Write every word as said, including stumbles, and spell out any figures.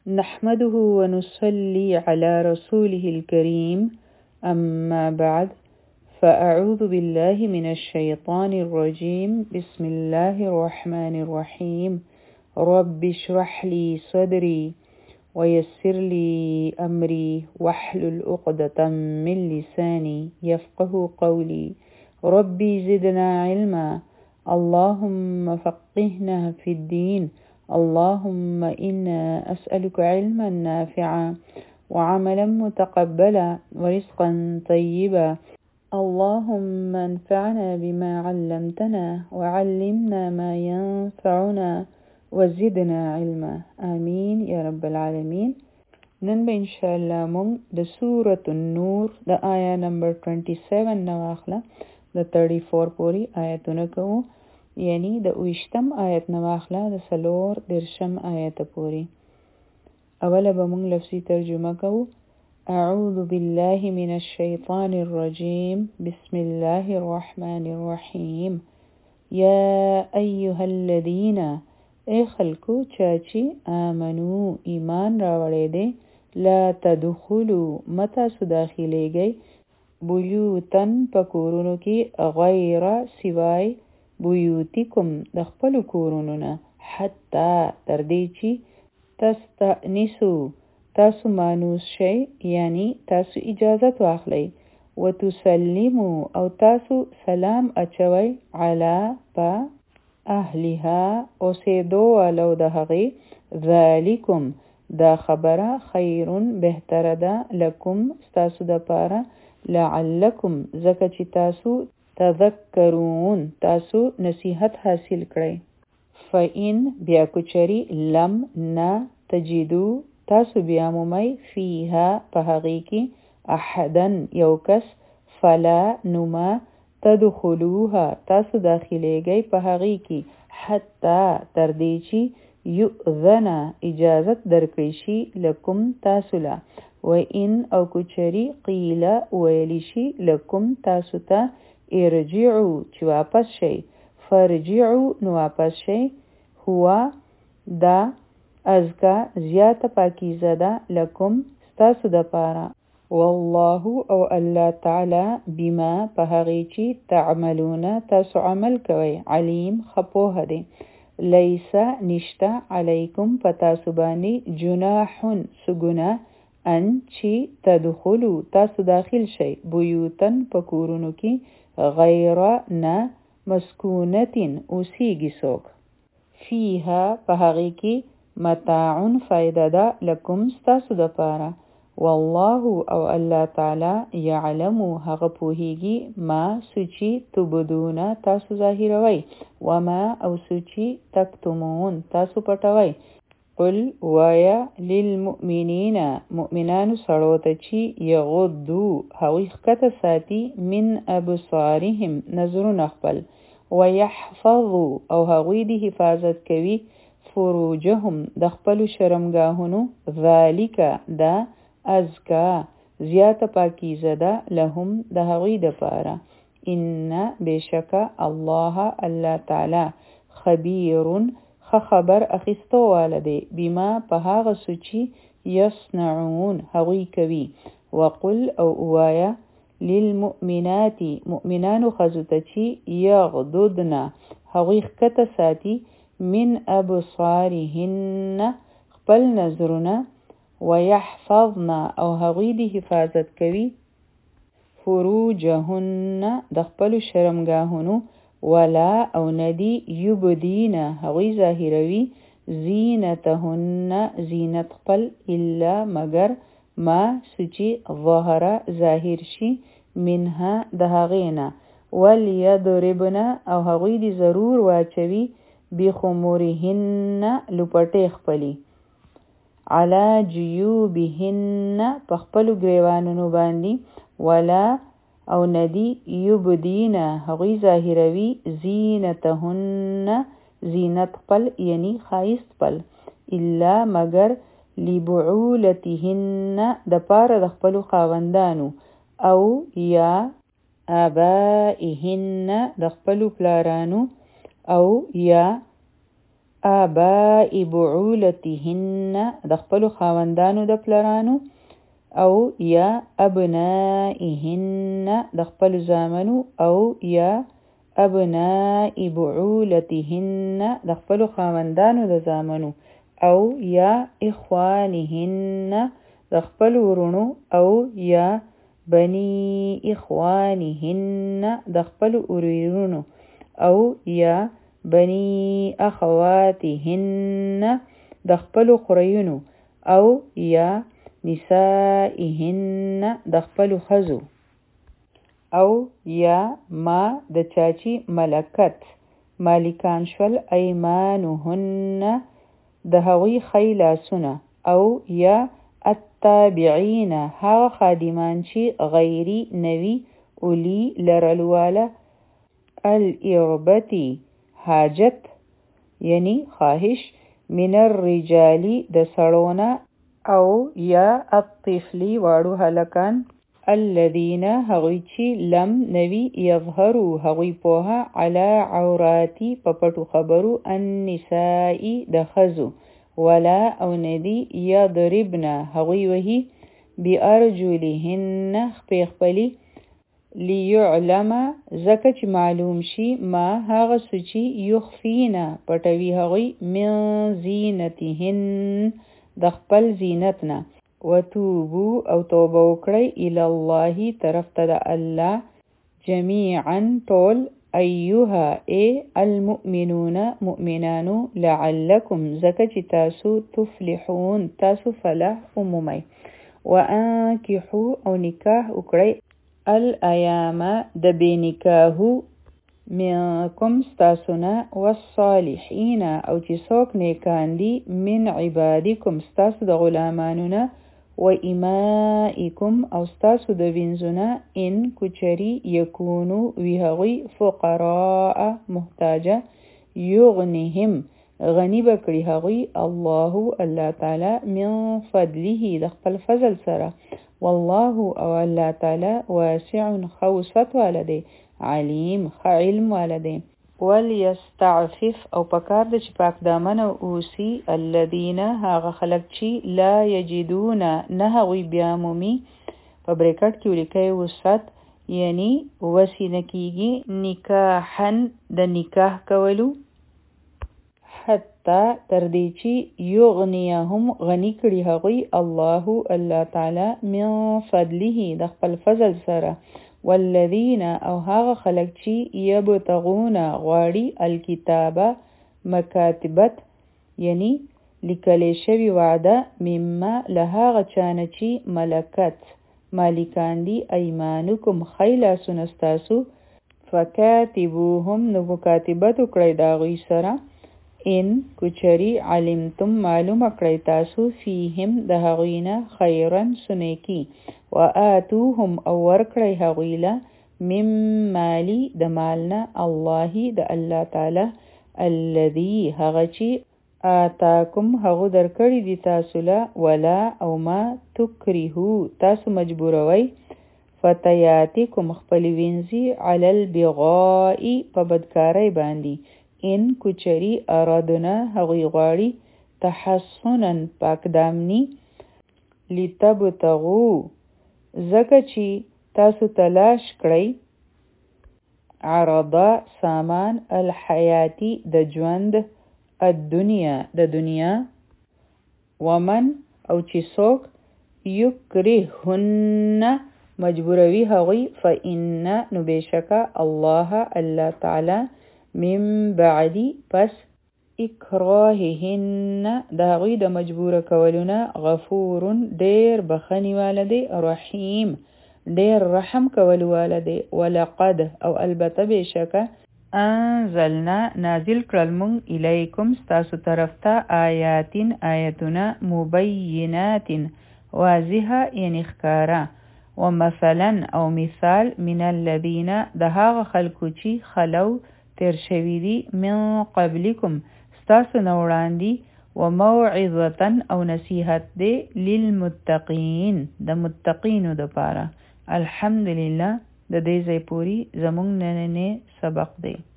نحمده ونصلي على رسوله الكريم أما بعد فأعوذ بالله من الشيطان الرجيم بسم الله الرحمن الرحيم رب اشرح لي صدري ويسر لي أمري واحلل عقدة من لساني يفقه قولي ربي زدنا علما اللهم فقهنا في الدين اللهم إنا أسألك علما نافعا وعملا متقبلا ورزقا طيبا اللهم انفعنا بما علمتنا وعلمنا ما ينفعنا وزدنا علما آمين يا رب العالمين. نن به انشاءالله مونږ د سورة النور د آیا نمبر سبعه نواخله د چوړ پوری آیتونه کوو، یعنی د اویشتم آیت نواخله د سلور درشم آیت پوری. اوله به مونږ لفظي ترجمه کوو. اعوذ بالله من الشیطان الرجیم بسم الله الرحمن الرحیم. یا ایها الذین ای خلکو چاچی آمنو ایمان راوړی دی لا تدخلوا متاسو داخلیږئ بیوتن پکورونو کې غیر سوای بیوتکم د خپلو کورونو نه حتی تر دې چې تستأنسو تاسو مانوس شئ، یعنی تاسو اجازت واخلئ، وتسلمو او تاسو سلام اچوئ علی په اهلها اوسېدو والو د هغې ذالکم دا خبره خیرون بهتره ده لکم ستاسو دپاره لعلکم ځکه چې تاسو تذکرون تاسو نصیحت حاصل کړئ. فإن بیا کچری لم نه تجدو تاسو بیا مومی فیها په هغې کې احدن یو کس فلا نما تدخلوها تاسو داخلیږئ په هغې کې حتی تر دې چې یؤذن اجازت درکړی شي لکم تاسو له وإن او کچری قیل ویلی شي لکم تاسو ته ارجعو چې واپس شئ فرجعو نو واپس شئ هو دا ازکا زیاته پاکیزه ده لکم ستاسو دپاره والله او الله تعالی بما په هغې چې تعملون تاسو عمل کوئ علیم خپوه دی. لیس نشته علیکم په تاسو باندې جناحون سګونه ان چې تدخلو تاسو داخل شئ بیوتن په کورونو کې غیر نه مسکونتین اوسیږي څوک فیها په هغې کې متاعن فایده ده لکم ستاسو دپاره والله او الله تعالی یعلم هغه پوهیږي ما سوچی تبدونه تاسو ظاهروئ وما او سوچی تکتمون تاسو پټوئ. قل وایا للمؤمنین مؤمنانو سړو ته چې یغضو هغوی ښکته ساتي من ابصارهم نظرونه خپل ویحفظو او هغوی د حفاظت کوي فروجهم د خپلو شرمګاهونو ذالک دا ازکا زیاته پاکیزه ده لهم د هغوی دپاره ان بشکه الله الله تعالی خبیرون خ خبر اخیستو واله دی بما په هغه څه چې یصنعون هغوی کوي. وقل او اوایا للمؤمنات مؤمنانو ښځو ته چې یغضضن هغوی ښکته ساتي من ابصارهن خپل نظرونه ویحفظن او هغوی د حفاظت کوي فروجهن د خپلو شرمګاهونو ولا او ندی یبدین هغوی ظاهروي زینتهن زینت خپل الا مگر ما سوچی ظاهره ظاهر شي منها د هغینا ولیضربن او هغوی دی ضرور واچوي بخمورهن لپټې خپلی علی جیوبهن په خپلو ګریوانونو باندې ولا او ندی یبدین هغوی ظاهروي زینتهن زینت خپل یعنی خایست خپل الا مگر لبعولتهن د پاره د خپلو خاوندانو او یا آبائهن د خپلو پلارانو او یا آباء بعولتهن د خپلو خاوندانو د پلرانو، او یا ابنائهن د خپلو زامنو، او یا ابناء بعولتهن د خپلو خاوندانو د زامنو، او یا اخوانهن د خپلو ورونو، او یا بني اخوانهن د خپلو ورونو، او یا بني اخواتهن د خپلو خوریونو، او یا نسائهن د خپلو ښځو، او یا ما د چاچی ملکت مالکان شول ایمانهن د هغوی ښی لاسونه، او یا التابعین هغه خادمان چې غیري نوي اولی لرلواله الاربتی حاجت یعنی خواهش من الرجالی د سړونه، او یا الطفلی واړو هلکان الذین هغوی چې لم نوی یظهرو هغوی پوها علی عوراتی په پټو خبرو النسائی د ښځو، ولا او ندی یضربن هغوی وهی بارجلهن خپې خپلې لیعلم ځکه چې معلوم شي ما هغه څه چې یخفینا پټوي هغوی من زینتهن د خپل زینت نه، وتوبو او توبه وکړئ الی الله طرف ته د الله جمیعا ټول ایها ای المؤمنون مؤمنانو لعلکم ځکه چې تاسو تفلحون تاسو فلاح عمومی، وانکحوا او نکاح وکړئ الایام د بې نکاحو منکم ستاسونا والصالحین او چې څوک نیکان دي من عبادکم ستاسو د غلامانونا و ایمائکم او ستاسو د وینځونا ان کچری یکونو وی هغوی فقراء محتاجه یغنهم غنی بکړي هغوی الله الله تعالی من فضله د خپل فضل سره، والله او الله تعالی واسع خوصت والده علیم ښه علم والده، ولیستعفف او پکار د چې پاک دامن اوسی الذین هغه خلق چې لا یجدون نه هغوی بیا مومي په بریکټ کې ولیکئ وسط یعنی وسی نکیږي نکاحن د نکاح کولو حتی تر دې چې یغنیهم غنی کړي هغوی الله الله تعالی من فضله د خپل فضل سره، والذین او هغه خلق چې یبتغون غواړي الکتابه مکاتبت یعنی لیکلی شوی وعده مما له هغه چانه چې ملکت مالکان دي ایمانکم ښی لاسونه ستاسو، فکاتبوهم نو مکاتبت وکړئ د هغوی سره ان کچری علمتم معلومه کړئ تاسو فیهم د هغوی نه خیرا سنیکی، وآتوهم او ورکړئ هغوی له من مالی د مالنا الله د الله تعالی الذي هغه چې آتاکم هغو درکړي دي تاسو له، ولا او ما تکرهو تاسو مجبوروي فتیاتکم خپل وینځي علی البغاء په بدکارۍ باندې ان کچری ارادنا هغوی غواړي تحصنا پاک دامنی لتبتغو ځکه چې تاسو تلاش کړئ عرضه سامان الحیاتی د ژوند الدنیا د دنیا، ومن او چې څوک یکرهن مجبوروي هغوی فإن نو بشکه الله الله تعالی من بعدی پس اکراههن د هغوی د مجبور کولونه غفور ډیر بخنی والده رحیم ډیر رحم کول والده، ولقد او البته بشکه انزلنا نازل کړل مونږ الیکم ستاسو طرف ته آیاتین آیتونه مبینات واضحه یعنی ښکاره، ومثلا او مثال من الذین د هغه خلکو چې خلو تیر شوي دي من قبلکم ستاسو نه وړاندې، وموعظه او نصیحت دی للمتقین د متقینو دپاره. الحمدلله د دې ځای پورې زموږ نننی سبق دی.